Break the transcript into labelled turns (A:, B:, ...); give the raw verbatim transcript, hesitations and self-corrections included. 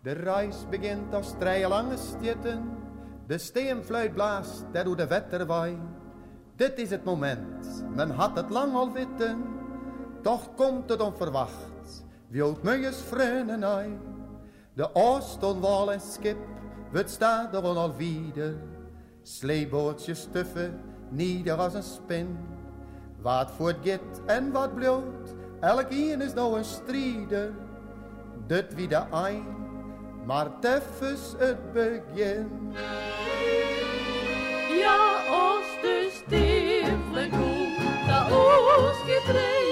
A: De reis begint als drie lange stitten. De steenfluit blaast dat door de wetter waai. Dit is het moment, men had het lang al weten. Toch komt het onverwacht, wie ook meus vreugde naai. De Oostonwal en Skip, het staat er al wieder. Sleebootjes stuffen, nieder als een spin. Wat voor git en wat bloot, elk een is nou een strijder. Dit wie de ein, maar teffens het begin.
B: Ja, als de stifle komt, dat oos getreden.